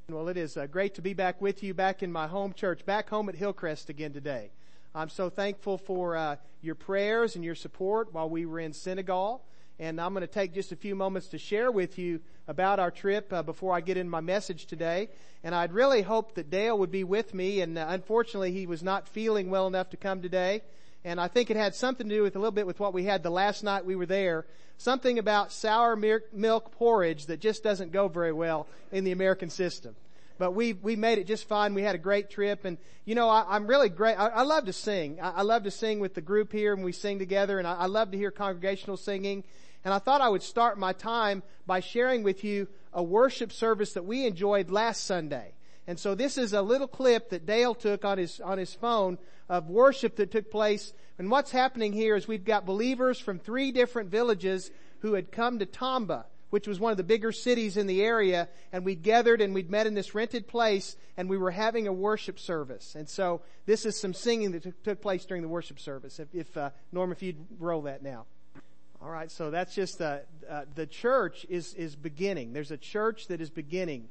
Well, it is great to be back with you, back in my home church, back home at Hillcrest again today. I'm so thankful for your prayers and your support while we were in Senegal. And I'm going to take just a few moments to share with you about our trip before I get in my message today. And I'd really hoped that Dale would be with me, and unfortunately he was not feeling well enough to come today. And I think it had something to do with a little bit with what we had the last night we were there. Something about sour milk porridge that just doesn't go very well in the American system. But we made it just fine. We had a great trip. And, you know, I'm really great. I love to sing. I love to sing with the group here and we sing together. And I love to hear congregational singing. And I thought I would start my time by sharing with you a worship service that we enjoyed last Sunday. And so this is a little clip that Dale took on his phone of worship that took place. And what's happening here is we've got believers from 3 different villages who had come to Tamba, which was one of the bigger cities in the area, and we'd gathered and we'd met in this rented place, and we were having a worship service. And so this is some singing that took place during the worship service. If Norm, if you'd roll that now. All right, so that's just the church is beginning. There's a church that is beginning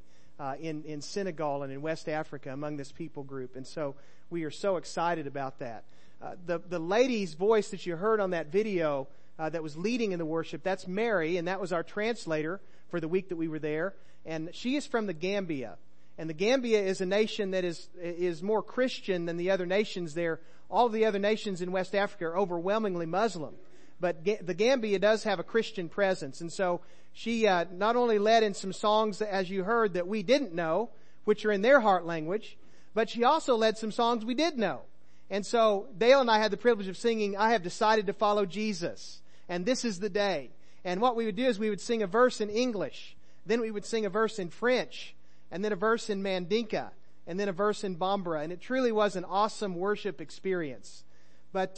in Senegal and in West Africa among this people group, and so we are so excited about that. The lady's voice that you heard on that video that was leading in the worship, that's Mary, and that was our translator for the week that we were there. And she is from the Gambia. And the Gambia is a nation that is more Christian than the other nations there. All of the other nations in West Africa are overwhelmingly Muslim. But the Gambia does have a Christian presence. And so she not only led in some songs, as you heard, that we didn't know, which are in their heart language, but she also led some songs we did know. And so Dale and I had the privilege of singing, "I Have Decided to Follow Jesus, and This Is the Day." And what we would do is we would sing a verse in English, then we would sing a verse in French, and then a verse in Mandinka, and then a verse in Bambara. And it truly was an awesome worship experience. But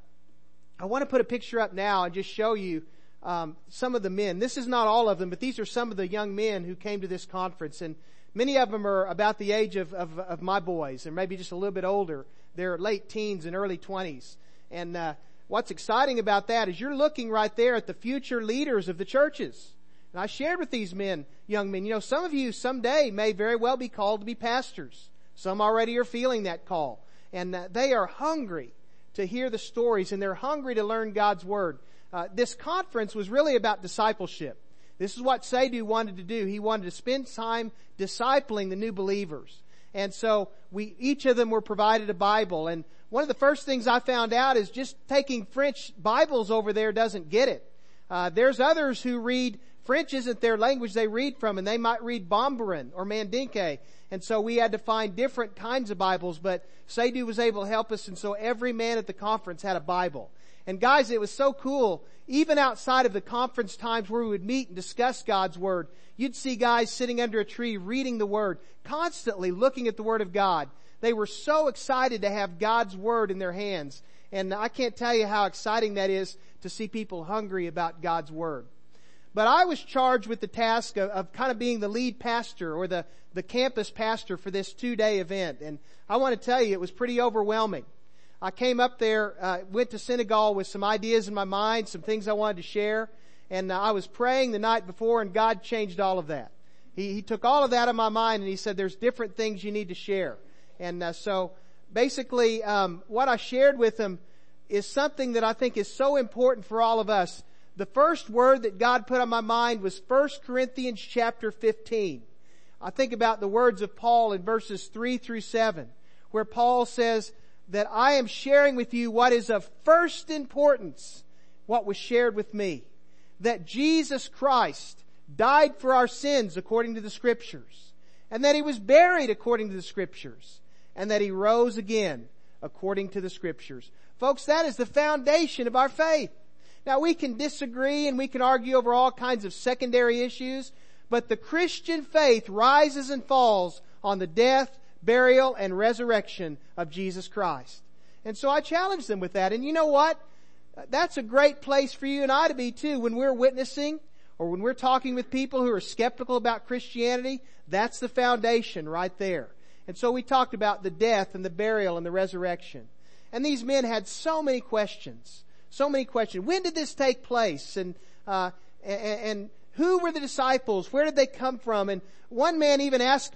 I want to put a picture up now and just show you some of the men. This is not all of them, but these are some of the young men who came to this conference. And many of them are about the age of my boys, and maybe just a little bit older. They're late teens and early 20s. And what's exciting about that is you're looking right there at the future leaders of the churches. And I shared with these young men, you know, some of you someday may very well be called to be pastors. Some already are feeling that call. And they are hungry to hear the stories, and they're hungry to learn God's Word. This conference was really about discipleship. This is what Sadhu wanted to do. He wanted to spend time discipling the new believers. And so each of them were provided a Bible. And one of the first things I found out is just taking French Bibles over there doesn't get it. There's others who read, French isn't their language they read from, and they might read Bambaran or Mandinka. And so we had to find different kinds of Bibles, but Sadhu was able to help us, and so every man at the conference had a Bible. And guys, it was so cool. Even outside of the conference times where we would meet and discuss God's Word, you'd see guys sitting under a tree reading the Word, constantly looking at the Word of God. They were so excited to have God's Word in their hands. And I can't tell you how exciting that is to see people hungry about God's Word. But I was charged with the task of kind of being the lead pastor or the campus pastor for this 2-day event. And I want to tell you, it was pretty overwhelming. I came up there, went to Senegal with some ideas in my mind, some things I wanted to share. And I was praying the night before, and God changed all of that. He took all of that out of my mind, and He said, there's different things you need to share. And so basically, what I shared with them is something that I think is so important for all of us. The first word that God put on my mind was 1 Corinthians chapter 15. I think about the words of Paul in verses 3 through 7, where Paul says that I am sharing with you what is of first importance, what was shared with me, that Jesus Christ died for our sins according to the Scriptures, and that He was buried according to the Scriptures, and that He rose again according to the Scriptures. Folks, that is the foundation of our faith. Now, we can disagree and we can argue over all kinds of secondary issues, but the Christian faith rises and falls on the death, burial, and resurrection of Jesus Christ. And so I challenge them with that. And you know what? That's a great place for you and I to be too. When we're witnessing or when we're talking with people who are skeptical about Christianity, that's the foundation right there. And so we talked about the death and the burial and the resurrection. And these men had so many questions. So many questions. When did this take place? And who were the disciples? Where did they come from? And one man even asked me,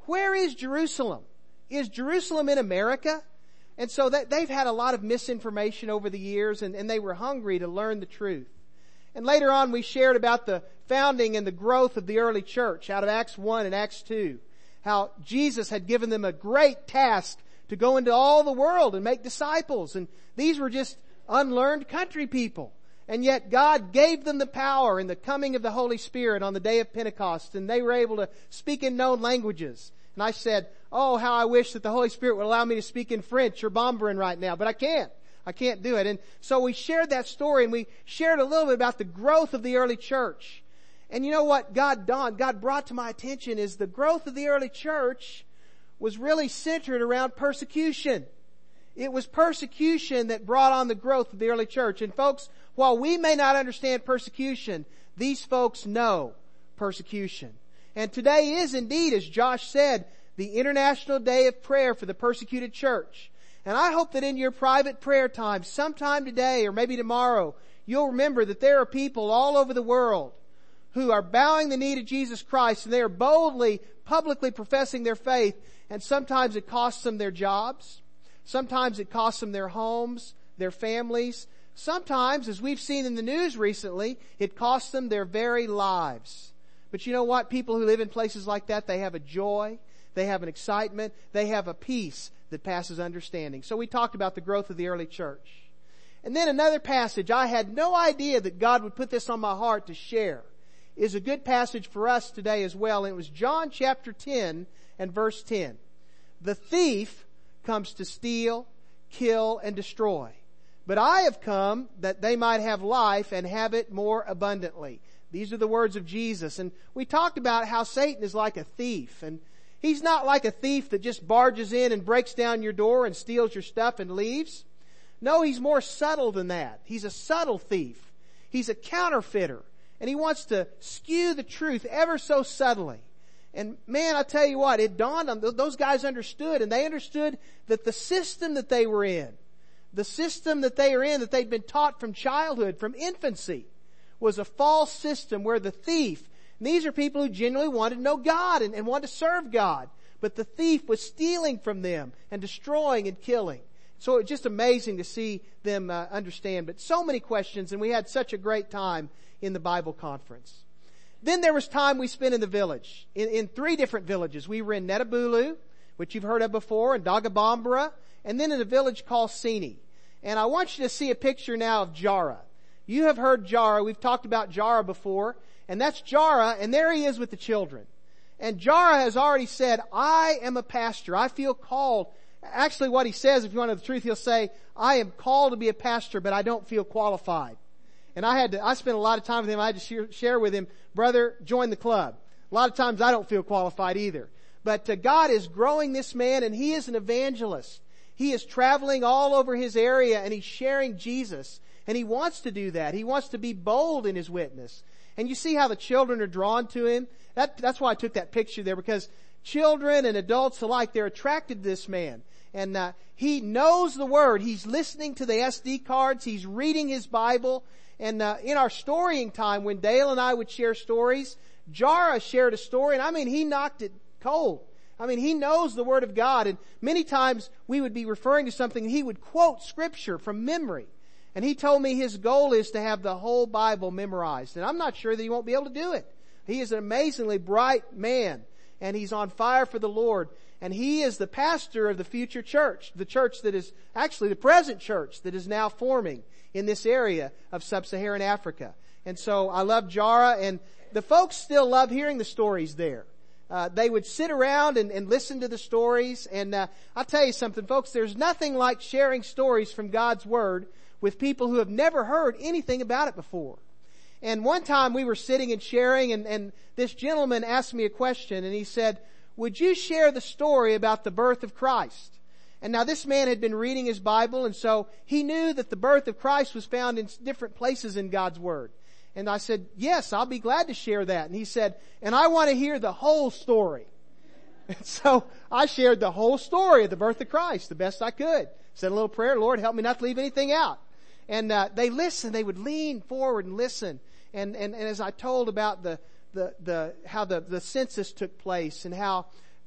where is Jerusalem? Is Jerusalem in America? And so they've had a lot of misinformation over the years, and they were hungry to learn the truth. And later on we shared about the founding and the growth of the early church out of Acts 1 and Acts 2. How Jesus had given them a great task to go into all the world and make disciples. And these were just unlearned country people. And yet God gave them the power and the coming of the Holy Spirit on the day of Pentecost, and they were able to speak in known languages. And I said, oh, how I wish that the Holy Spirit would allow me to speak in French or Bambara right now, but I can't. I can't do it. And so we shared that story, and we shared a little bit about the growth of the early church. And you know what God brought to my attention is the growth of the early church was really centered around persecution. It was persecution that brought on the growth of the early church. And folks, while we may not understand persecution, these folks know persecution. And today is indeed, as Josh said, the International Day of Prayer for the Persecuted Church. And I hope that in your private prayer time, sometime today or maybe tomorrow, you'll remember that there are people all over the world who are bowing the knee to Jesus Christ, and they are boldly, publicly professing their faith. And sometimes it costs them their jobs. Sometimes it costs them their homes, their families. Sometimes, as we've seen in the news recently, it costs them their very lives. But you know what? People who live in places like that, they have a joy, they have an excitement, they have a peace that passes understanding. So we talked about the growth of the early church. And then another passage, I had no idea that God would put this on my heart to share, is a good passage for us today as well. And it was John chapter 10 and verse 10. The thief comes to steal, kill, and destroy. But I have come that they might have life and have it more abundantly. These are the words of Jesus. And we talked about how Satan is like a thief. And he's not like a thief that just barges in and breaks down your door and steals your stuff and leaves. No, he's more subtle than that. He's a subtle thief. He's a counterfeiter. And he wants to skew the truth ever so subtly. And man, I tell you what, it dawned on them. Those guys understood, and they understood that the system that they were in, the system that they are in, that they'd been taught from childhood, from infancy, was a false system where the thief, and these are people who genuinely wanted to know God and wanted to serve God, but the thief was stealing from them and destroying and killing. So it's just amazing to see them understand. But so many questions, and we had such a great time in the Bible conference. Then there was time we spent in the village, in 3 different villages. We were in Netabulu, which you've heard of before, and Dagabambara, and then in a village called Sini. And I want you to see a picture now of Jara. You have heard Jara. We've talked about Jara before, and that's Jara, and there he is with the children. And Jara has already said, I am a pastor. I feel called. Actually, what he says, if you want to know the truth, he'll say, I am called to be a pastor, but I don't feel qualified. And I spent a lot of time with him. I had to share with him, brother, join the club. A lot of times I don't feel qualified either. But God is growing this man, and he is an evangelist. He is traveling all over his area, and he's sharing Jesus. And he wants to do that. He wants to be bold in his witness. And you see how the children are drawn to him? That's why I took that picture there, because children and adults alike, they're attracted to this man. And he knows the Word. He's listening to the SD cards. He's reading his Bible. And in our storying time, when Dale and I would share stories, Jara shared a story, and I mean, he knocked it cold. I mean, he knows the Word of God, and many times we would be referring to something, and he would quote Scripture from memory. And he told me his goal is to have the whole Bible memorized. And I'm not sure that he won't be able to do it. He is an amazingly bright man, and he's on fire for the Lord. And he is the pastor of the future church, the church that is actually the present church that is now forming in this area of sub-Saharan Africa. And so I love Jara, and the folks still love hearing the stories there. They would sit around and listen to the stories. And I'll tell you something, folks, there's nothing like sharing stories from God's Word with people who have never heard anything about it before. And one time we were sitting and sharing, and this gentleman asked me a question, and he said, would you share the story about the birth of Christ? And now this man had been reading his Bible, and so he knew that the birth of Christ was found in different places in God's Word. And I said, yes, I'll be glad to share that. And he said, and I want to hear the whole story. And so I shared the whole story of the birth of Christ the best I could. Said a little prayer, Lord, help me not to leave anything out. And they listened. They would lean forward and listen. And as I told about how the census took place, and how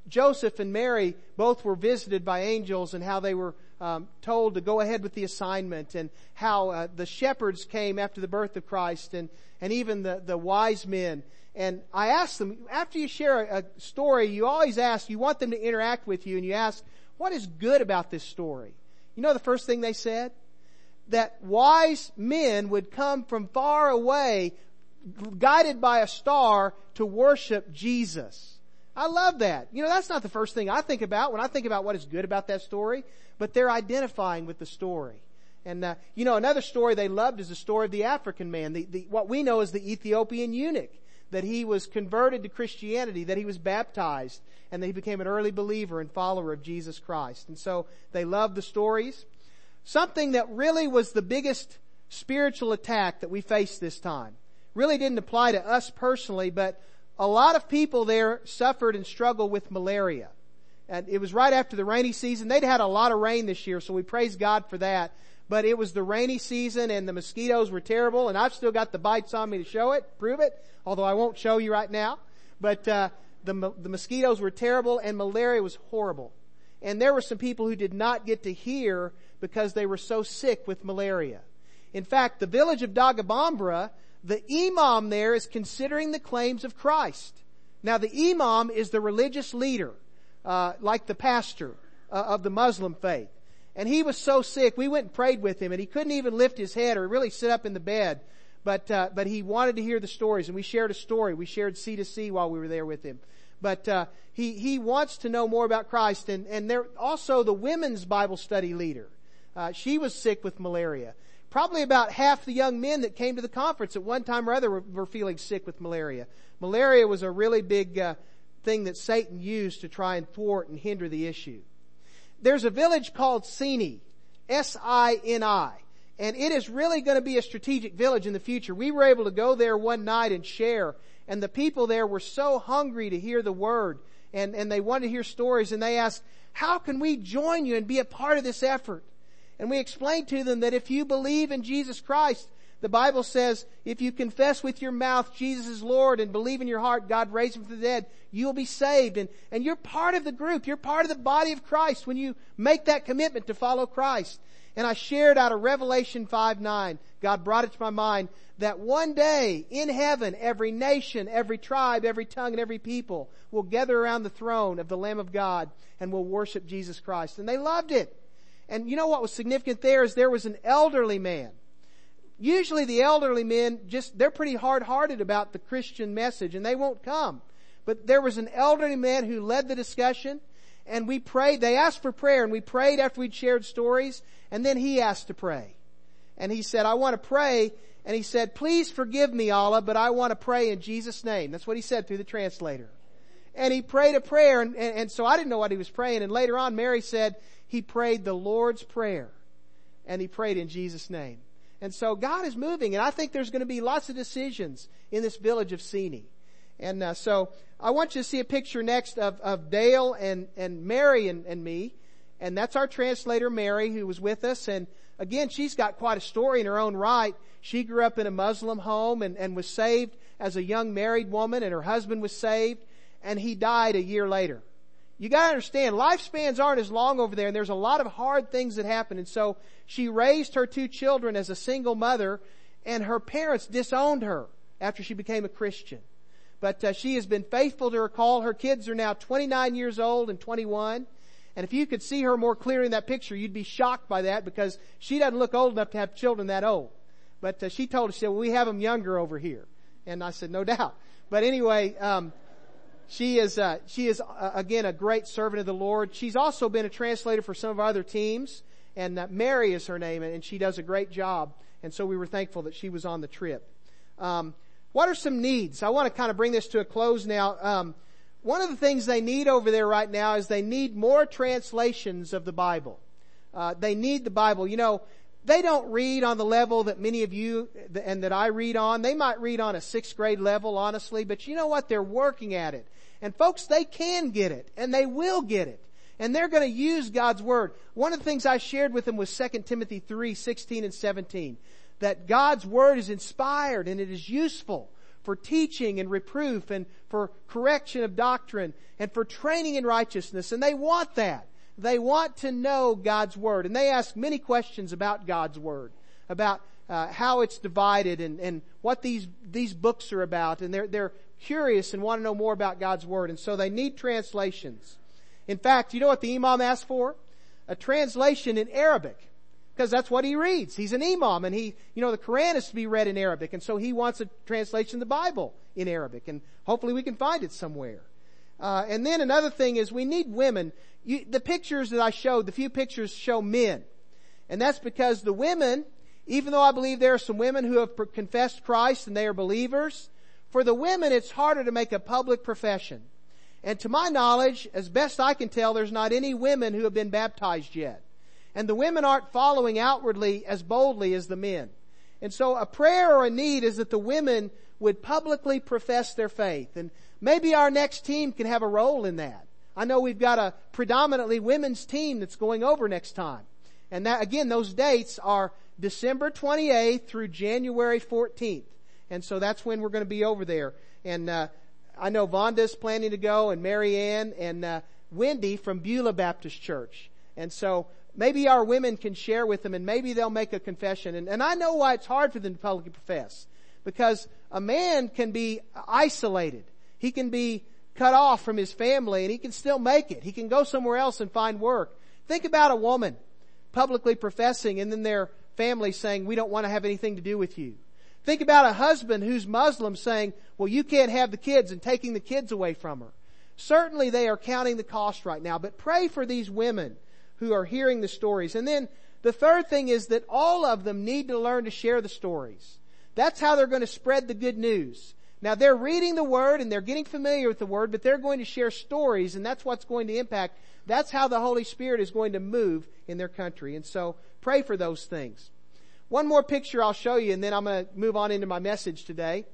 Joseph and Mary both were visited by angels, and how they were told to go ahead with the assignment, and how the shepherds came after the birth of Christ, and even the wise men. And I asked them, after you share a story, you always ask, you want them to interact with you, and you ask, what is good about this story? You know the first thing they said? That wise men would come from far away, guided by a star, to worship Jesus. I love that. You know, that's not the first thing I think about when I think about what is good about that story, but they're identifying with the story. And, you know, another story they loved is the story of the African man, what we know as the Ethiopian eunuch, that he was converted to Christianity, that he was baptized, and that he became an early believer and follower of Jesus Christ. And so they loved the stories. Something that really was the biggest spiritual attack that we faced this time really didn't apply to us personally, but a lot of people there suffered and struggled with malaria. And it was right after the rainy season. They'd had a lot of rain this year, so we praise God for that. But it was the rainy season, and the mosquitoes were terrible, and I've still got the bites on me to show it, prove it, although I won't show you right now. But the mosquitoes were terrible, and malaria was horrible. And there were some people who did not get to hear because they were so sick with malaria. In fact, the village of Dagabambra, the imam there is considering the claims of Christ. Now, the imam is the religious leader, like the pastor of the Muslim faith. And he was so sick, we went and prayed with him, and he couldn't even lift his head or really sit up in the bed. But he wanted to hear the stories, and we shared a story. We shared C2C while we were there with him. But he wants to know more about Christ. And there also the women's Bible study leader. She was sick with malaria. Probably about half the young men that came to the conference at one time or other were feeling sick with malaria. Malaria was a really big thing that Satan used to try and thwart and hinder the issue. There's a village called Sini, S-I-N-I, and it is really going to be a strategic village in the future. We were able to go there one night and share, and the people there were so hungry to hear the word, and they wanted to hear stories, and they asked, how can we join you and be a part of this effort? And we explained to them that if you believe in Jesus Christ, the Bible says, if you confess with your mouth Jesus is Lord and believe in your heart God raised him from the dead, you'll be saved. And you're part of the group. You're part of the body of Christ when you make that commitment to follow Christ. And I shared out of Revelation 5:9, God brought it to my mind, that one day in heaven, every nation, every tribe, every tongue, and every people will gather around the throne of the Lamb of God and will worship Jesus Christ. And they loved it. And you know what was significant there is there was an elderly man. Usually the elderly men they're pretty hard-hearted about the Christian message and they won't come. But there was an elderly man who led the discussion, and we prayed. They asked for prayer, and we prayed after we'd shared stories, and then he asked to pray. And he said, I want to pray. And he said, please forgive me, Allah, but I want to pray in Jesus' name. That's what he said through the translator. And he prayed a prayer, and so I didn't know what he was praying. And later on, Mary said he prayed the Lord's Prayer, and he prayed in Jesus' name. And so God is moving, and I think there's going to be lots of decisions in this village of Sini. And so I want you to see a picture next of Dale and Mary and me. And that's our translator, Mary, who was with us. And again, she's got quite a story in her own right. She grew up in a Muslim home and was saved as a young married woman, and her husband was saved, and he died a year later. You got to understand, lifespans aren't as long over there, and there's a lot of hard things that happen. And so she raised her 2 children as a single mother, and her parents disowned her after she became a Christian. But she has been faithful to her call. Her kids are now 29 years old and 21. And if you could see her more clearly in that picture, you'd be shocked by that, because she doesn't look old enough to have children that old. But she told us, she said, well, we have them younger over here. And I said, no doubt. But anyway, she is again a great servant of the Lord. She's also been a translator for some of our other teams, and Mary is her name, and she does a great job. And so we were thankful that she was on the trip. What are some needs? I want to kind of bring this to a close now. One of the things they need over there right now is they need more translations of the Bible. They need the Bible. You know, they don't read on the level that many of you and that I read on. They might read on a 6th grade level, honestly, but you know what? They're working at it. And folks, they can get it, and they will get it. And they're going to use God's Word. One of the things I shared with them was 2 Timothy 3:16 and 17. That God's Word is inspired and it is useful for teaching and reproof and for correction of doctrine and for training in righteousness. And they want that. They want to know God's Word. And they ask many questions about God's Word, about how it's divided and what these books are about. And they're curious and want to know more about God's Word. And so they need translations. In fact, you know what the imam asked for? A translation in Arabic. Because that's what he reads. He's an imam, and the Quran is to be read in Arabic, and so he wants a translation of the Bible in Arabic, and hopefully we can find it somewhere. And then another thing is we need women. The pictures that I showed, the few pictures show men. And that's because the women, even though I believe there are some women who have confessed Christ and they are believers, for the women it's harder to make a public profession. And to my knowledge, as best I can tell, there's not any women who have been baptized yet. And the women aren't following outwardly as boldly as the men. And so a prayer or a need is that the women would publicly profess their faith. And maybe our next team can have a role in that. I know we've got a predominantly women's team that's going over next time. And that, again, those dates are December 28th through January 14th. And so that's when we're going to be over there. And I know Vonda's planning to go, and Mary Ann and Wendy from Beulah Baptist Church. And so maybe our women can share with them, and maybe they'll make a confession. And I know why it's hard for them to publicly profess. Because a man can be isolated. He can be cut off from his family, and he can still make it. He can go somewhere else and find work. Think about a woman publicly professing, and then their family saying, we don't want to have anything to do with you. Think about a husband who's Muslim saying, well, you can't have the kids, and taking the kids away from her. Certainly they are counting the cost right now, but pray for these women who are hearing the stories. And then the third thing is that all of them need to learn to share the stories. That's how they're going to spread the good news. Now they're reading the Word and they're getting familiar with the Word, but they're going to share stories, and that's what's going to impact. That's how the Holy Spirit is going to move in their country. And so pray for those things. One more picture I'll show you, and then I'm going to move on into my message today,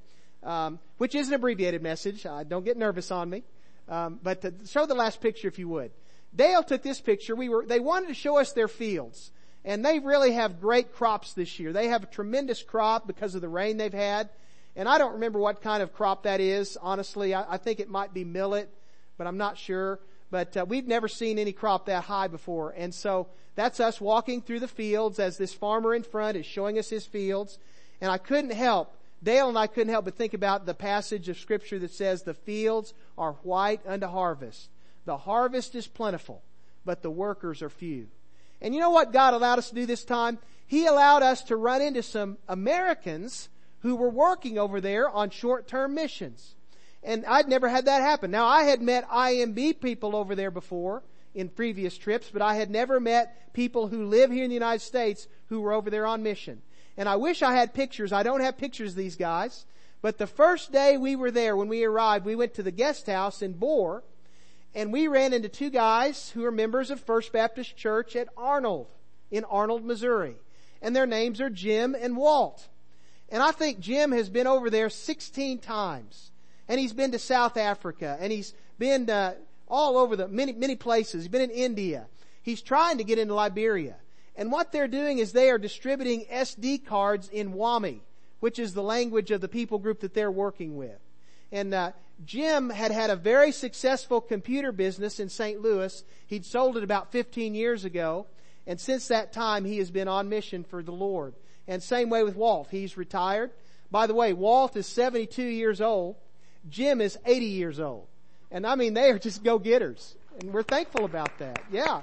which is an abbreviated message. Don't get nervous on me. But show the last picture if you would. Dale took this picture. They wanted to show us their fields. And they really have great crops this year. They have a tremendous crop because of the rain they've had. And I don't remember what kind of crop that is, honestly. I think it might be millet, but I'm not sure. But we've never seen any crop that high before. And so that's us walking through the fields as this farmer in front is showing us his fields. And Dale and I couldn't help but think about the passage of Scripture that says, the fields are white unto harvest. The harvest is plentiful, but the workers are few. And you know what God allowed us to do this time? He allowed us to run into some Americans who were working over there on short-term missions. And I'd never had that happen. Now, I had met IMB people over there before in previous trips, but I had never met people who live here in the United States who were over there on mission. And I wish I had pictures. I don't have pictures of these guys. But the first day we were there, when we arrived, we went to the guest house in Bohr, and we ran into two guys who are members of First Baptist Church at Arnold, in Arnold, Missouri. And their names are Jim and Walt. And I think Jim has been over there 16 times. And he's been to South Africa. And he's been all over many places. He's been in India. He's trying to get into Liberia. And what they're doing is they are distributing SD cards in Wami, which is the language of the people group that they're working with. And Jim had a very successful computer business in St. Louis. He'd sold it about 15 years ago. And since that time, he has been on mission for the Lord. And same way with Walt. He's retired. By the way, Walt is 72 years old. Jim is 80 years old. And I mean, they are just go-getters. And we're thankful about that. Yeah.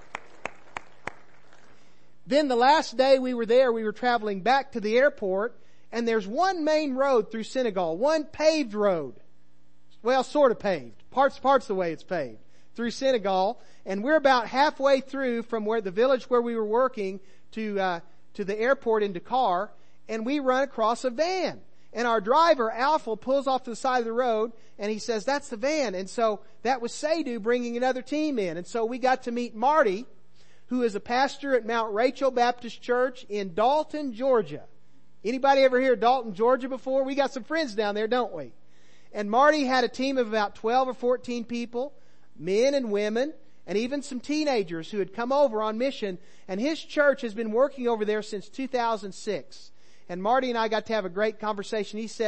Then the last day we were there, we were traveling back to the airport. And there's one main road through Senegal. One paved road. Well, sort of paved. Parts of the way it's paved. Through Senegal. And we're about halfway through from the village where we were working to the airport in Dakar, and we run across a van. And our driver, Alpha, pulls off to the side of the road, and he says, that's the van. And so that was Sadhu bringing another team in. And so we got to meet Marty, who is a pastor at Mount Rachel Baptist Church in Dalton, Georgia. Anybody ever hear of Dalton, Georgia before? We got some friends down there, don't we? And Marty had a team of about 12 or 14 people, men and women, and even some teenagers who had come over on mission. And his church has been working over there since 2006. And Marty and I got to have a great conversation. He said,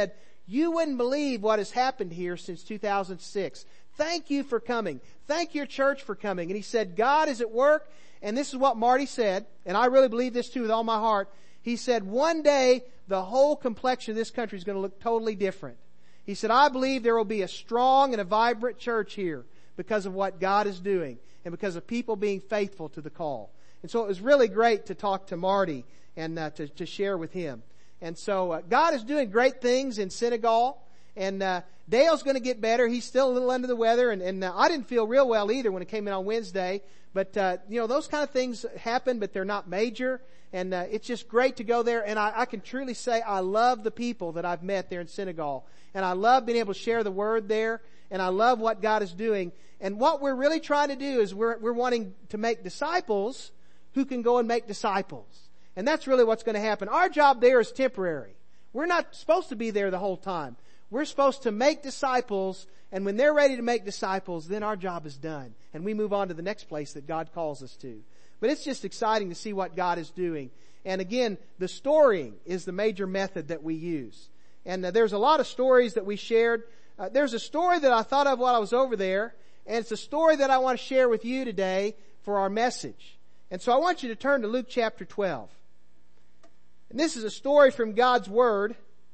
You wouldn't believe what has happened here since 2006. Thank you for coming. Thank your church for coming. And he said, God is at work. And this is what Marty said, and I really believe this too with all my heart. He said, one day the whole complexion of this country is going to look totally different. He said, I believe there will be a strong and a vibrant church here because of what God is doing and because of people being faithful to the call. And so it was really great to talk to Marty and to share with him. And so God is doing great things in Senegal. And Dale's going to get better. He's still a little under the weather. And I didn't feel real well either when it came in on Wednesday. But, those kind of things happen, but they're not major. And it's just great to go there. And I can truly say I love the people that I've met there in Senegal. And I love being able to share the word there. And I love what God is doing. And what we're really trying to do is we're wanting to make disciples who can go and make disciples. And that's really what's going to happen. Our job there is temporary. We're not supposed to be there the whole time. We're supposed to make disciples, and when they're ready to make disciples, then our job is done. And we move on to the next place that God calls us to. But it's just exciting to see what God is doing. And again, the storying is the major method that we use. And there's a lot of stories that we shared. There's a story that I thought of while I was over there, and it's a story that I want to share with you today for our message. And so I want you to turn to Luke chapter 12. And this is a story from God's Word.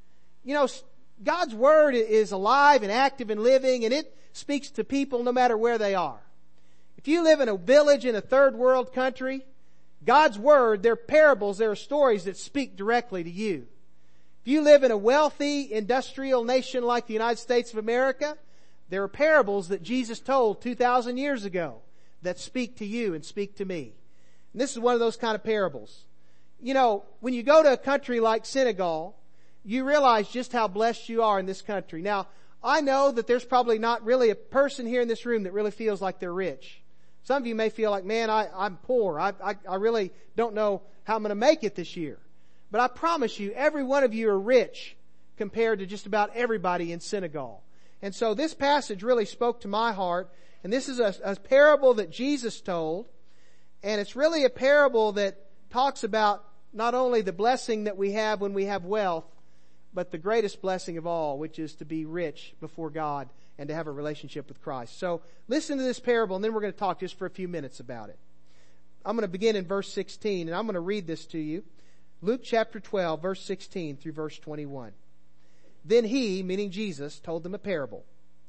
God's Word is alive and active and living, and it speaks to people no matter where they are. If you live in a village in a third world country, God's Word, they're parables, they're stories that speak directly to you. If you live in a wealthy industrial nation like the United States of America, there are parables that Jesus told 2,000 years ago that speak to you and speak to me. And this is one of those kind of parables. When you go to a country like Senegal, you realize just how blessed you are in this country. Now, I know that there's probably not really a person here in this room that really feels like they're rich. Some of you may feel like, man, I'm poor. I really don't know how I'm going to make it this year. But I promise you, every one of you are rich compared to just about everybody in Senegal. And so this passage really spoke to my heart. And this is a parable that Jesus told. And it's really a parable that talks about not only the blessing that we have when we have wealth, but the greatest blessing of all, which is to be rich before God and to have a relationship with Christ. So listen to this parable, and then we're going to talk just for a few minutes about it. I'm going to begin in verse 16, and I'm going to read this to you. Luke chapter 12, verse 16 through verse 21. Then he, meaning Jesus, told them a parable.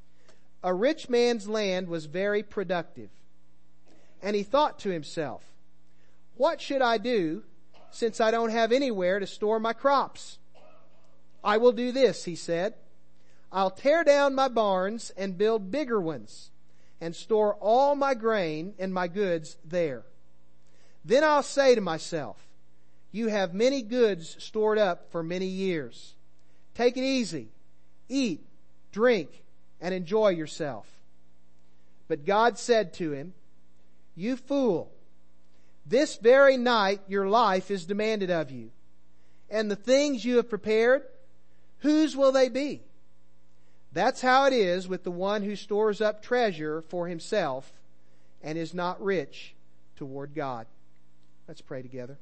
A rich man's land was very productive, and he thought to himself, what should I do since I don't have anywhere to store my crops? I will do this, he said. I'll tear down my barns and build bigger ones and store all my grain and my goods there. Then I'll say to myself, you have many goods stored up for many years. Take it easy. Eat, drink, and enjoy yourself. But God said to him, you fool, this very night your life is demanded of you. And the things you have prepared, whose will they be? That's how it is with the one who stores up treasure for himself and is not rich toward God. Let's pray together.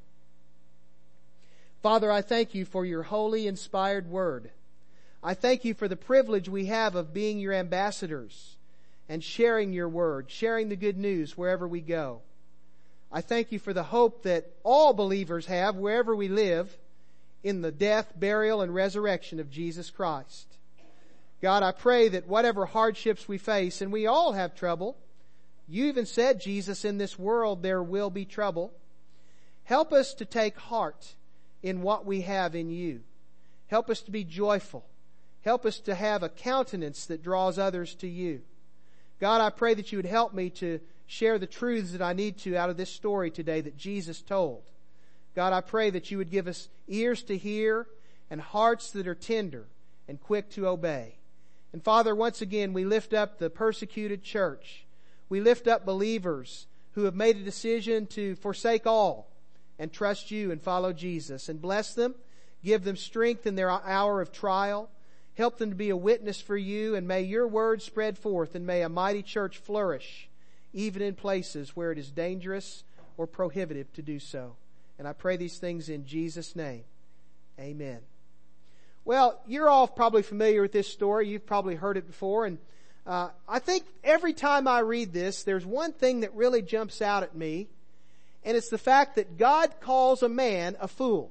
Father, I thank you for your holy, inspired word. I thank you for the privilege we have of being your ambassadors and sharing your word, sharing the good news wherever we go. I thank you for the hope that all believers have wherever we live in the death, burial, and resurrection of Jesus Christ. God, I pray that whatever hardships we face, and we all have trouble, you even said, Jesus, in this world there will be trouble. Help us to take heart in what we have in you. Help us to be joyful. Help us to have a countenance that draws others to you. God, I pray that you would help me to share the truths that I need to out of this story today that Jesus told. God, I pray that you would give us ears to hear and hearts that are tender and quick to obey. And Father, once again, we lift up the persecuted church. We lift up believers who have made a decision to forsake all and trust you and follow Jesus. And bless them. Give them strength in their hour of trial. Help them to be a witness for you. And may your word spread forth, and may a mighty church flourish, even in places where it is dangerous or prohibitive to do so. And I pray these things in Jesus' name. Amen. Well, you're all probably familiar with this story. You've probably heard it before. And I think every time I read this, there's one thing that really jumps out at me. And it's the fact that God calls a man a fool.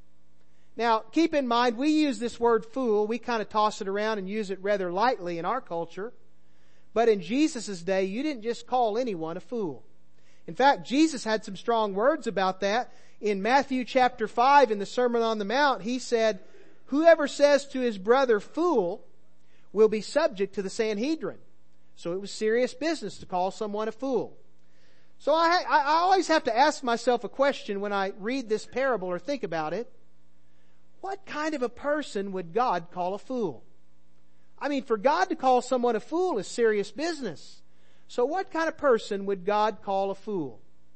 Now, keep in mind, we use this word fool. We kind of toss it around and use it rather lightly in our culture. But in Jesus' day, you didn't just call anyone a fool. In fact, Jesus had some strong words about that. In Matthew chapter 5, in the Sermon on the Mount, He said, whoever says to his brother, fool, will be subject to the Sanhedrin. So it was serious business to call someone a fool. So I always have to ask myself a question when I read this parable or think about it. What kind of a person would God call a fool? I mean, for God to call someone a fool is serious business. So what kind of person would God call a fool?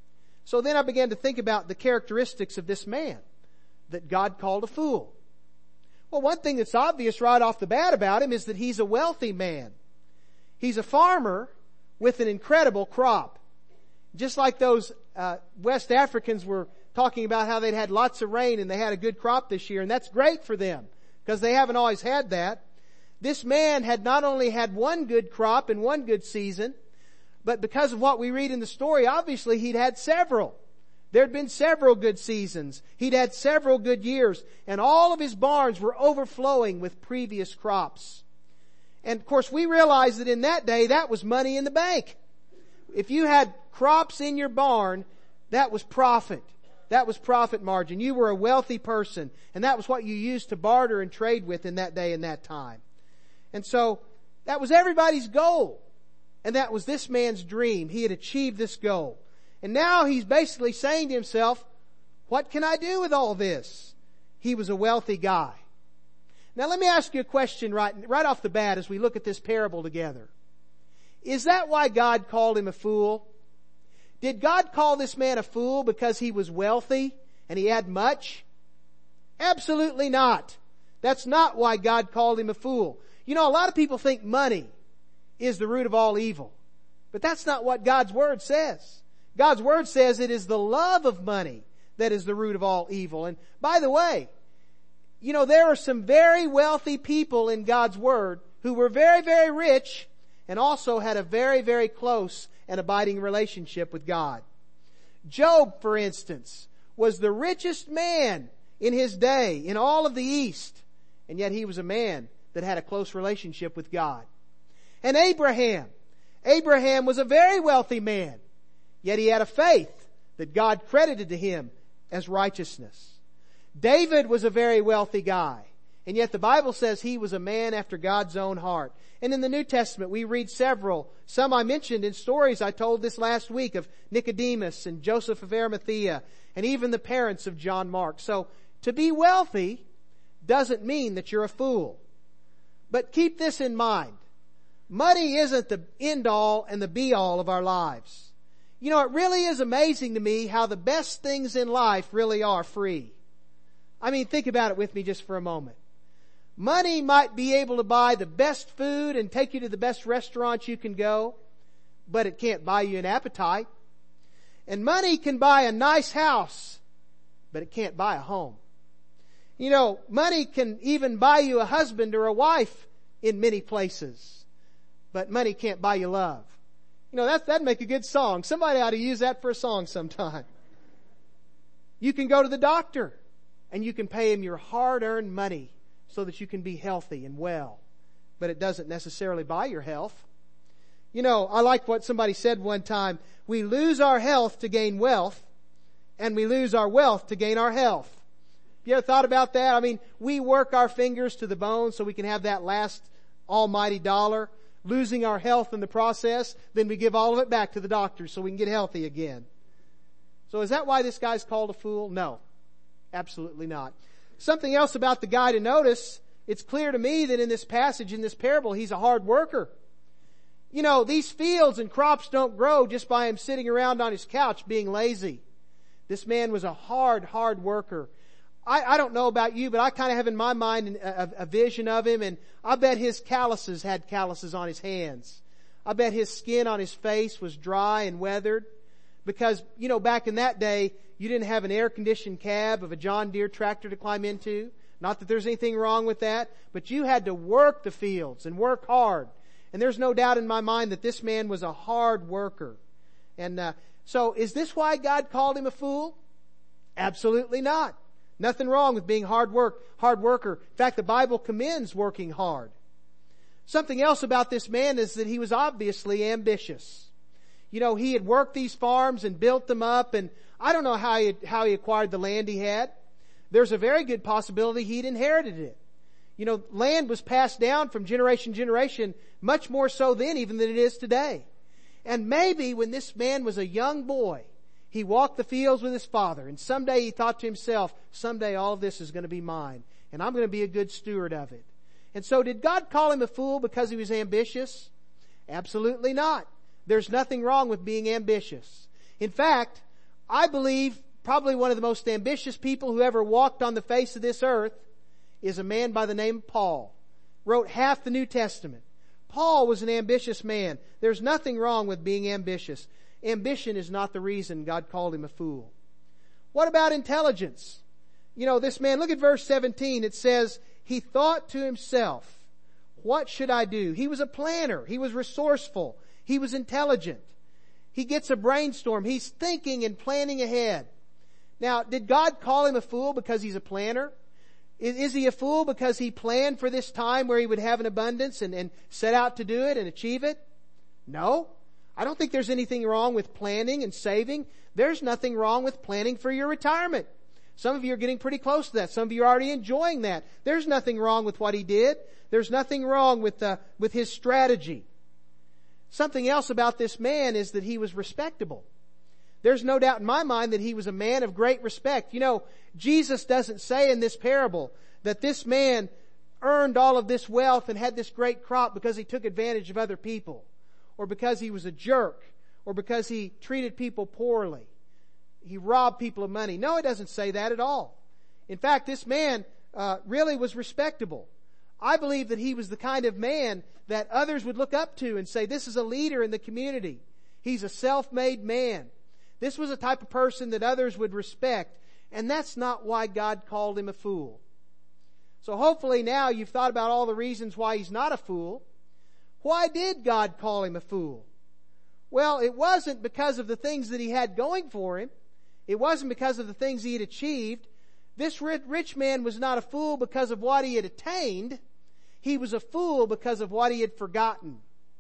So then I began to think about the characteristics of this man that God called a fool. Well, one thing that's obvious right off the bat about him is that he's a wealthy man. He's a farmer with an incredible crop. Just like those West Africans were talking about how they'd had lots of rain and they had a good crop this year, and that's great for them because they haven't always had that. This man had not only had one good crop and one good season, but because of what we read in the story, obviously he'd had several. There'd been several good seasons. He'd had several good years, and all of his barns were overflowing with previous crops. And of course, we realize that in that day, that was money in the bank. If you had crops in your barn, that was profit. That was profit margin. You were a wealthy person, and that was what you used to barter and trade with in that day and that time. And so, that was everybody's goal. And that was this man's dream. He had achieved this goal. And now he's basically saying to himself, what can I do with all this? He was a wealthy guy. Now let me ask you a question right off the bat as we look at this parable together. Is that why God called him a fool? Did God call this man a fool because he was wealthy and he had much? Absolutely not. That's not why God called him a fool. You know, a lot of people think money is the root of all evil. But that's not what God's Word says. God's Word says it is the love of money that is the root of all evil. And by the way, you know, there are some very wealthy people in God's Word who were very, very rich and also had a very, very close and abiding relationship with God. Job, for instance, was the richest man in his day in all of the East. And yet he was a man that had a close relationship with God. And Abraham was a very wealthy man. Yet he had a faith that God credited to him as righteousness. David was a very wealthy guy. And yet the Bible says he was a man after God's own heart. And in the New Testament we read several. Some I mentioned in stories I told this last week of Nicodemus and Joseph of Arimathea and even the parents of John Mark. So to be wealthy doesn't mean that you're a fool. But keep this in mind. Money isn't the end all and the be all of our lives. You know, it really is amazing to me how the best things in life really are free. I mean, think about it with me just for a moment. Money might be able to buy the best food and take you to the best restaurant you can go, but it can't buy you an appetite. And money can buy a nice house, but it can't buy a home. You know, money can even buy you a husband or a wife in many places, but money can't buy you love. You know, that'd make a good song. Somebody ought to use that for a song sometime. You can go to the doctor and you can pay him your hard-earned money so that you can be healthy and well, but it doesn't necessarily buy your health. You know, I like what somebody said one time. We lose our health to gain wealth, and we lose our wealth to gain our health. You ever thought about that? I mean, we work our fingers to the bone so we can have that last almighty dollar, losing our health in the process, then we give all of it back to the doctor so we can get healthy again. So is that why this guy's called a fool? No, absolutely not. Something else about the guy to notice, it's clear to me that in this passage, in this parable, he's a hard worker. You know, these fields and crops don't grow just by him sitting around on his couch being lazy. This man was a hard worker. I don't know about you, but I kind of have in my mind a vision of him, and I bet his calluses had calluses on his hands. I bet his skin on his face was dry and weathered. Because, you know, back in that day, you didn't have an air-conditioned cab of a John Deere tractor to climb into. Not that there's anything wrong with that, but you had to work the fields and work hard. And there's no doubt in my mind that this man was a hard worker. And so is this why God called him a fool? Absolutely not. Nothing wrong with being hard worker. In fact, the Bible commends working hard. Something else about this man is that he was obviously ambitious. You know, he had worked these farms and built them up, and I don't know how he acquired the land he had. There's a very good possibility he'd inherited it. You know, land was passed down from generation to generation, much more so then even than it is today. And maybe when this man was a young boy, he walked the fields with his father, and someday he thought to himself, someday all of this is going to be mine, and I'm going to be a good steward of it. And so did God call him a fool because he was ambitious? Absolutely not. There's nothing wrong with being ambitious. In fact, I believe probably one of the most ambitious people who ever walked on the face of this earth is a man by the name of Paul. Wrote half the New Testament. Paul was an ambitious man. There's nothing wrong with being ambitious. Ambition is not the reason God called him a fool. What about intelligence? You know, this man, look at verse 17. It says, he thought to himself, what should I do? He was a planner. He was resourceful. He was intelligent. He gets a brainstorm. He's thinking and planning ahead. Now, did God call him a fool because he's a planner? Is he a fool because he planned for this time where he would have an abundance and set out to do it and achieve it? No. I don't think there's anything wrong with planning and saving. There's nothing wrong with planning for your retirement. Some of you are getting pretty close to that. Some of you are already enjoying that. There's nothing wrong with what he did. There's nothing wrong with his strategy. Something else about this man is that he was respectable. There's no doubt in my mind that he was a man of great respect. You know, Jesus doesn't say in this parable that this man earned all of this wealth and had this great crop because he took advantage of other people, or because he was a jerk, or because he treated people poorly. He robbed people of money. No, it doesn't say that at all. In fact, this man really was respectable. I believe that he was the kind of man that others would look up to and say, this is a leader in the community. He's a self-made man. This was a type of person that others would respect. And that's not why God called him a fool. So hopefully now you've thought about all the reasons why he's not a fool. Why did God call him a fool? Well, it wasn't because of the things that he had going for him. It wasn't because of the things he had achieved. This rich man was not a fool because of what he had attained. He was a fool because of what he had forgotten.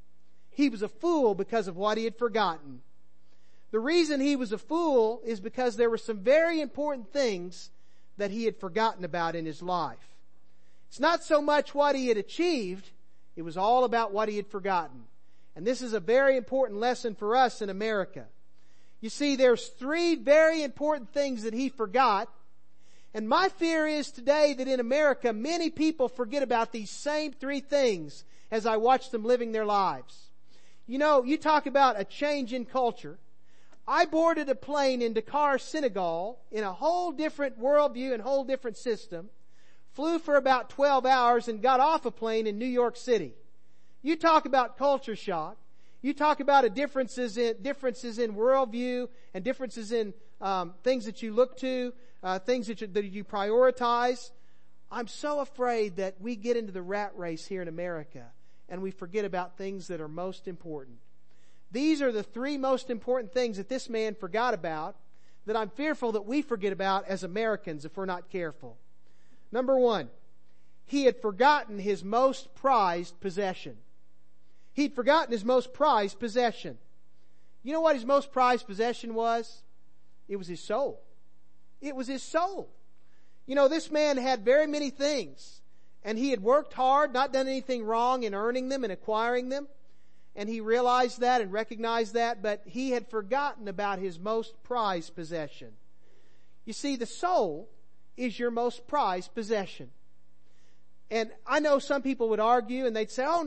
He was a fool because of what he had forgotten. The reason he was a fool is because there were some very important things that he had forgotten about in his life. It's not so much what he had achieved, it was all about what he had forgotten. And this is a very important lesson for us in America. You see, there's 3 very important things that he forgot. And my fear is today that in America, many people forget about these same 3 things as I watch them living their lives. You know, you talk about a change in culture. I boarded a plane in Dakar, Senegal, in a whole different worldview and whole different system, flew for about 12 hours and got off a plane in New York City. You talk about culture shock. You talk about differences in worldview and differences in things that you look to, things that you prioritize. I'm so afraid that we get into the rat race here in America and we forget about things that are most important. These are the 3 most important things that this man forgot about that I'm fearful that we forget about as Americans if we're not careful. Number 1, he had forgotten his most prized possession. He'd forgotten his most prized possession. You know what his most prized possession was? It was his soul. It was his soul. You know, this man had very many things, and he had worked hard, not done anything wrong in earning them and acquiring them. And he realized that and recognized that, but he had forgotten about his most prized possession. You see, the soul is your most prized possession. And I know some people would argue and they'd say, oh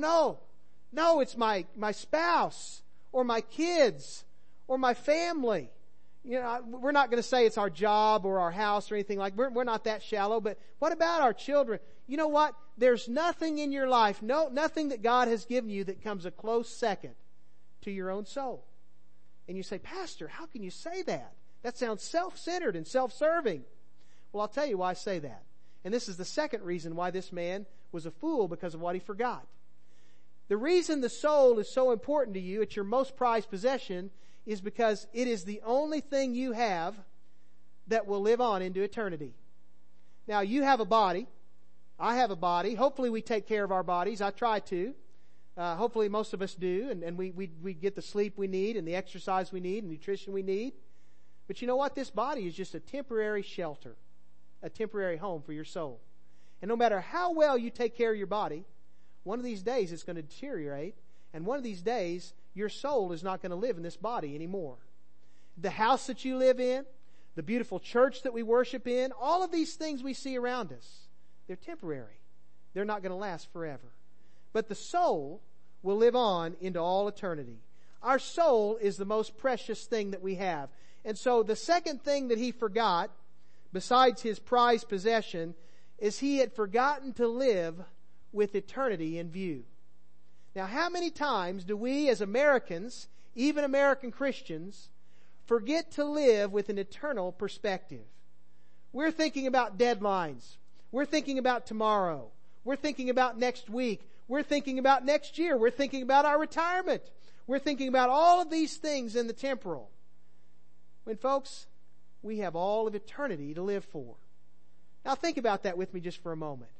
no, it's my spouse or my kids or my family. You know, we're not going to say it's our job or our house or anything like that. We're not that shallow, but what about our children? You know what? There's nothing in your life, nothing that God has given you that comes a close second to your own soul. And you say, Pastor, how can you say that? That sounds self-centered and self-serving. Well, I'll tell you why I say that. And this is the second reason why this man was a fool, because of what he forgot. The reason the soul is so important to you, it's your most prized possession, is because it is the only thing you have that will live on into eternity. Now, you have a body. I have a body. Hopefully we take care of our bodies. I try to. Hopefully most of us do. And we get the sleep we need and the exercise we need and nutrition we need. But you know what? This body is just a temporary shelter, a temporary home for your soul. And no matter how well you take care of your body, one of these days it's going to deteriorate. And one of these days your soul is not going to live in this body anymore. The house that you live in, the beautiful church that we worship in, all of these things we see around us, they're temporary. They're not going to last forever. But the soul will live on into all eternity. Our soul is the most precious thing that we have. And so the second thing that he forgot, besides his prized possession, is he had forgotten to live with eternity in view. Now, how many times do we as Americans, even American Christians, forget to live with an eternal perspective? We're thinking about deadlines. We're thinking about tomorrow. We're thinking about next week. We're thinking about next year. We're thinking about our retirement. We're thinking about all of these things in the temporal. When, folks, we have all of eternity to live for. Now think about that with me just for a moment.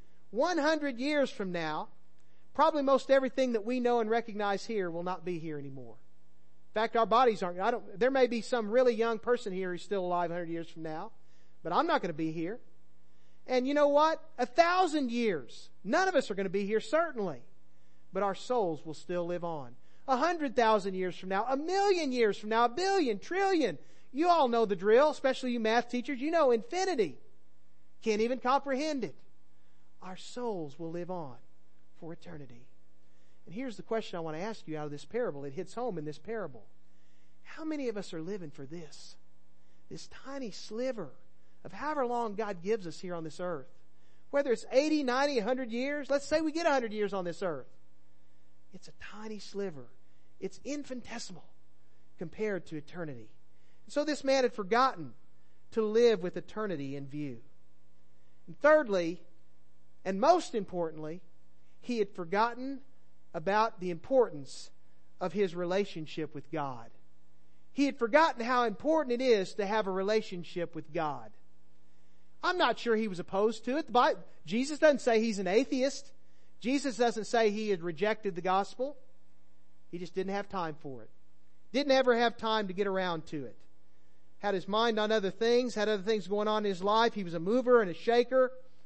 100 years from now, probably most everything that we know and recognize here will not be here anymore. In fact, our bodies aren't. There may be some really young person here who's still alive 100 years from now, but I'm not going to be here. And you know what? 1,000 years. None of us are going to be here, certainly. But our souls will still live on. 100,000 years from now, 1,000,000 years from now, 1,000,000,000, trillion. You all know the drill, especially you math teachers. You know infinity. Can't even comprehend it. Our souls will live on for eternity. And here's the question I want to ask you out of this parable. It hits home in this parable. How many of us are living for this? This tiny sliver of however long God gives us here on this earth. Whether it's 80, 90, 100 years. Let's say we get 100 years on this earth. It's a tiny sliver. It's infinitesimal compared to eternity. So this man had forgotten to live with eternity in view. And thirdly, and most importantly, he had forgotten about the importance of his relationship with God. He had forgotten how important it is to have a relationship with God. I'm not sure he was opposed to it. Jesus doesn't say he's an atheist. Jesus doesn't say he had rejected the gospel. He just didn't have time for it. Didn't ever have time to get around to it. Had his mind on other things, had other things going on in his life. He was a mover and a shaker.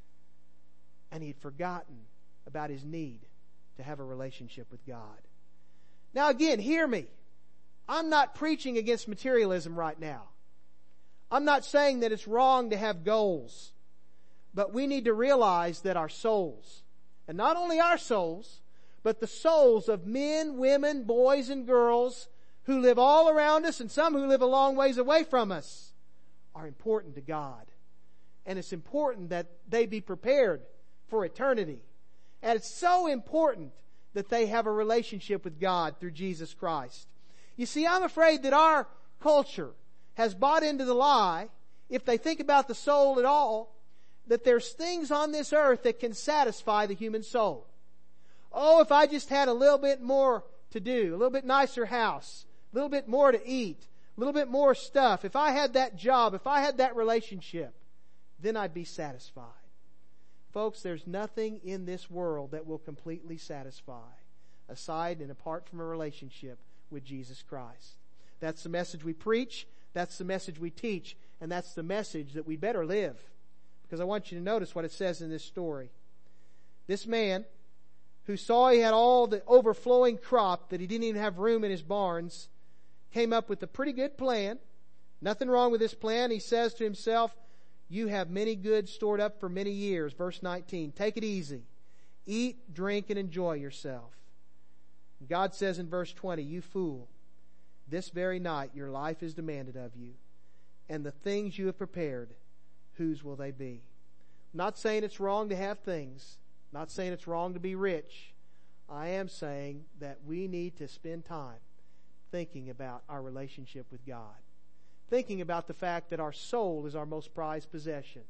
And he had forgotten about his need to have a relationship with God. Now again, hear me. I'm not preaching against materialism right now. I'm not saying that it's wrong to have goals. But we need to realize that our souls, and not only our souls, but the souls of men, women, boys, and girls who live all around us and some who live a long ways away from us, are important to God. And it's important that they be prepared for eternity. And it's so important that they have a relationship with God through Jesus Christ. You see, I'm afraid that our culture has bought into the lie, if they think about the soul at all, that there's things on this earth that can satisfy the human soul. Oh, if I just had a little bit more to do, a little bit nicer house, a little bit more to eat, a little bit more stuff, if I had that job, if I had that relationship, then I'd be satisfied. Folks, there's nothing in this world that will completely satisfy, aside and apart from a relationship with Jesus Christ. That's the message we preach, that's the message we teach, and that's the message that we better live. Because I want you to notice what it says in this story. This man, who saw he had all the overflowing crop, that he didn't even have room in his barns, came up with a pretty good plan. Nothing wrong with this plan. He says to himself, you have many goods stored up for many years. Verse 19, take it easy. Eat, drink, and enjoy yourself. God says in verse 20, you fool, this very night your life is demanded of you, and the things you have prepared, whose will they be? I'm not saying it's wrong to have things. I'm not saying it's wrong to be rich. I am saying that we need to spend time thinking about our relationship with God. Thinking about the fact that our soul is our most prized possession.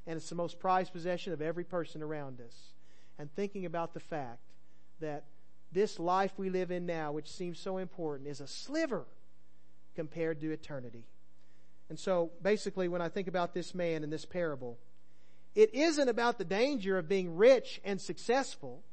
and it's the most prized possession of every person around us. And thinking about the fact that this life we live in now, which seems so important, is a sliver compared to eternity. And so, basically, when I think about this man in this parable, it isn't about the danger of being rich and successful.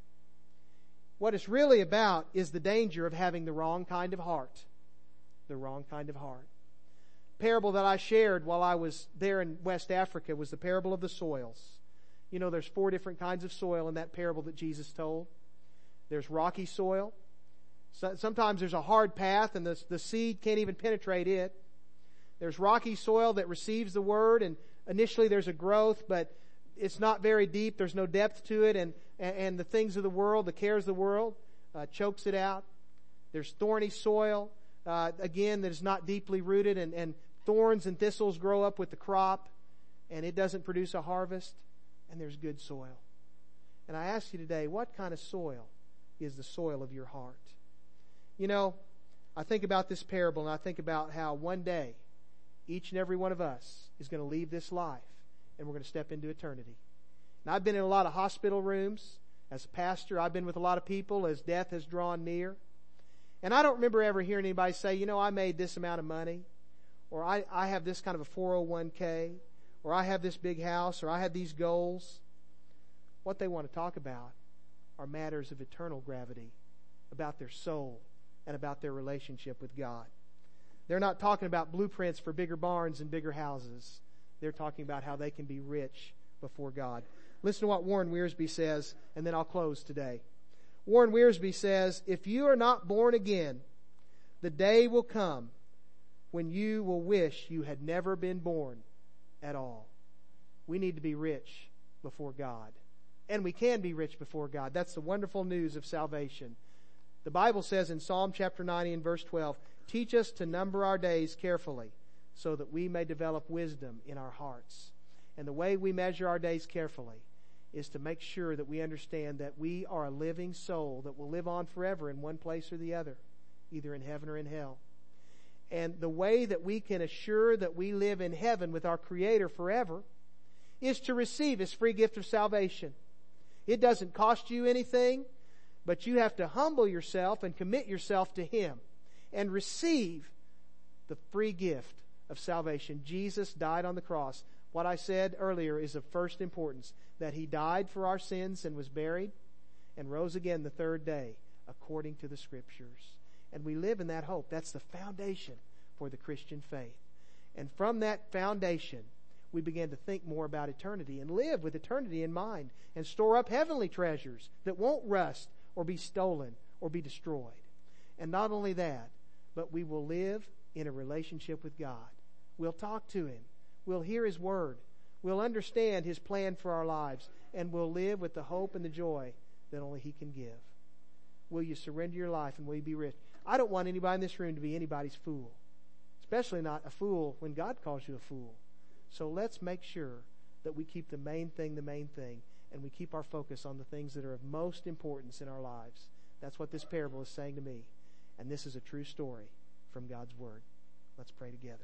What it's really about is the danger of having the wrong kind of heart. The wrong kind of heart. Parable that I shared while I was there in West Africa was the parable of the soils. You know, there's 4 different kinds of soil in that parable that Jesus told. There's rocky soil. Sometimes there's a hard path and the seed can't even penetrate it. There's rocky soil that receives the word, and initially there's a growth, but it's not very deep. There's no depth to it, and the things of the world, the cares of the world, chokes it out. There's thorny soil, again, that is not deeply rooted, and thorns and thistles grow up with the crop, and it doesn't produce a harvest. And there's good soil. And I ask you today, what kind of soil is the soil of your heart? You know, I think about this parable, and I think about how one day each and every one of us is going to leave this life, and we're going to step into eternity. And I've been in a lot of hospital rooms as a pastor. I've been with a lot of people as death has drawn near. And I don't remember ever hearing anybody say, you know, I made this amount of money, or I have this kind of a 401k, or I have this big house, or I have these goals. What they want to talk about are matters of eternal gravity, about their soul and about their relationship with God. They're not talking about blueprints for bigger barns and bigger houses. They're talking about how they can be rich before God. Listen to what Warren Wiersbe says, and then I'll close today. Warren Wiersbe says, if you are not born again, the day will come when you will wish you had never been born at all. We need to be rich before God. And we can be rich before God. That's the wonderful news of salvation. The Bible says in Psalm chapter 90 and verse 12, teach us to number our days carefully so that we may develop wisdom in our hearts. And the way we measure our days carefully is to make sure that we understand that we are a living soul that will live on forever in one place or the other, either in heaven or in hell. And the way that we can assure that we live in heaven with our Creator forever is to receive His free gift of salvation. It doesn't cost you anything, but you have to humble yourself and commit yourself to Him and receive the free gift of salvation. Jesus died on the cross. What I said earlier is of first importance, that He died for our sins and was buried and rose again the third day according to the Scriptures. And we live in that hope. That's the foundation for the Christian faith. And from that foundation, we begin to think more about eternity and live with eternity in mind and store up heavenly treasures that won't rust or be stolen or be destroyed. And not only that, but we will live in a relationship with God. We'll talk to Him. We'll hear His Word. We'll understand His plan for our lives. And we'll live with the hope and the joy that only He can give. Will you surrender your life and will you be rich? I don't want anybody in this room to be anybody's fool. Especially not a fool when God calls you a fool. So let's make sure that we keep the main thing, and we keep our focus on the things that are of most importance in our lives. That's what this parable is saying to me. And this is a true story from God's Word. Let's pray together.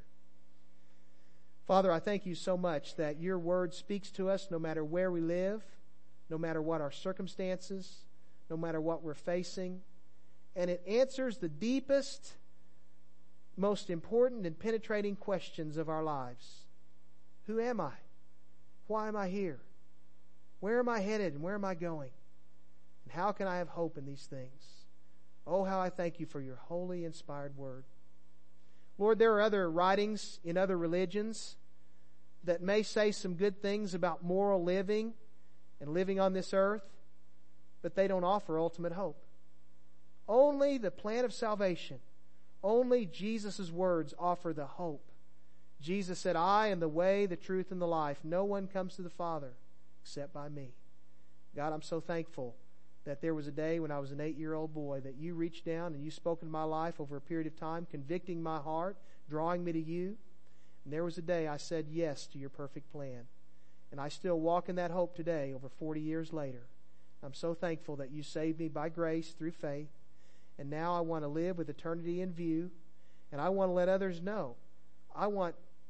Father, I thank You so much that Your Word speaks to us no matter where we live, no matter what our circumstances, no matter what we're facing. And it answers the deepest, most important and penetrating questions of our lives. Who am I? Why am I here? Where am I headed and where am I going? And how can I have hope in these things? Oh, how I thank You for Your holy, inspired Word. Lord, there are other writings in other religions that may say some good things about moral living and living on this earth, but they don't offer ultimate hope. Only the plan of salvation, only Jesus' words offer the hope. Jesus said, I am the way, the truth, and the life. No one comes to the Father except by Me. God, I'm so thankful that there was a day when I was an 8-year-old boy that You reached down and You spoke into my life over a period of time, convicting my heart, drawing me to You. And there was a day I said yes to Your perfect plan. And I still walk in that hope today, over 40 years later. I'm so thankful that You saved me by grace through faith. And now I want to live with eternity in view. And I want to let others know. I want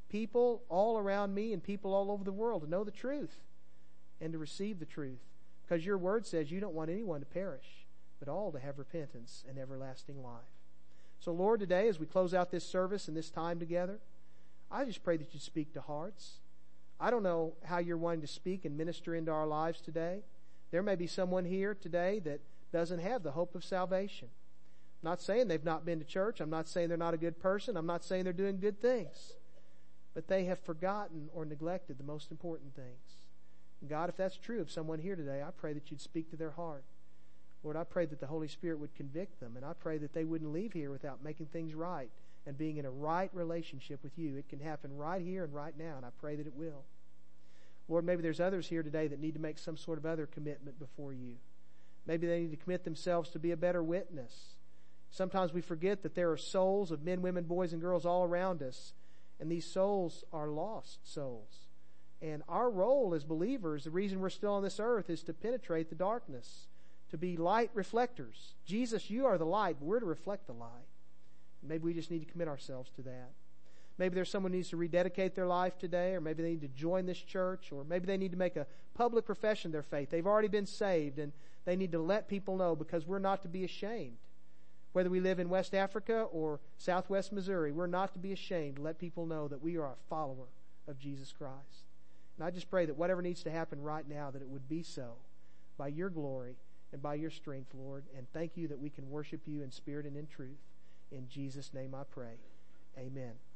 people all around me and people all over the world to know the truth and to receive the truth. Because your word says you don't want anyone to perish, but all to have repentance and everlasting life. So Lord, today as we close out this service and this time together, I just pray that you speak to hearts. I don't know how you're wanting to speak and minister into our lives today. There may be someone here today that doesn't have the hope of salvation. I'm not saying they've not been to church. I'm not saying they're not a good person. I'm not saying they're doing good things. But they have forgotten or neglected the most important things. And God, if that's true of someone here today, I pray that you'd speak to their heart. Lord, I pray that the Holy Spirit would convict them, and I pray that they wouldn't leave here without making things right and being in a right relationship with you. It can happen right here and right now, and I pray that it will. Lord, maybe there's others here today that need to make some sort of other commitment before you. Maybe they need to commit themselves to be a better witness. Sometimes we forget that there are souls of men, women, boys, and girls all around us, and these souls are lost souls. And our role as believers, the reason we're still on this earth, is to penetrate the darkness, to be light reflectors. Jesus, you are the light, but we're to reflect the light. Maybe we just need to commit ourselves to that. Maybe there's someone who needs to rededicate their life today, or maybe they need to join this church, or maybe they need to make a public profession of their faith. They've already been saved, and they need to let people know, because we're not to be ashamed. Whether we live in West Africa or Southwest Missouri, we're not to be ashamed to let people know that we are a follower of Jesus Christ. And I just pray that whatever needs to happen right now, that it would be so by your glory and by your strength, Lord. And thank you that we can worship you in spirit and in truth. In Jesus' name I pray. Amen.